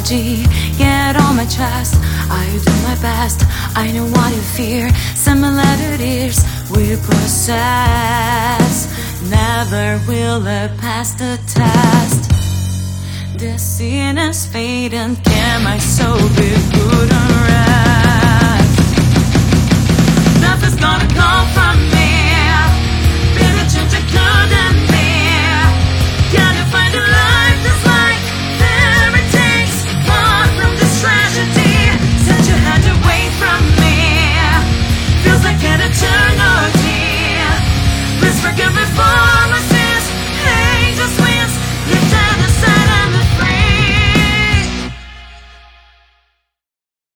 energy, get on my chest. I do my best, I know what you fear. Similarities we possess, never will I pass the test. The sin is fading, can my soul be put on rest? Nothing's gonna come from me.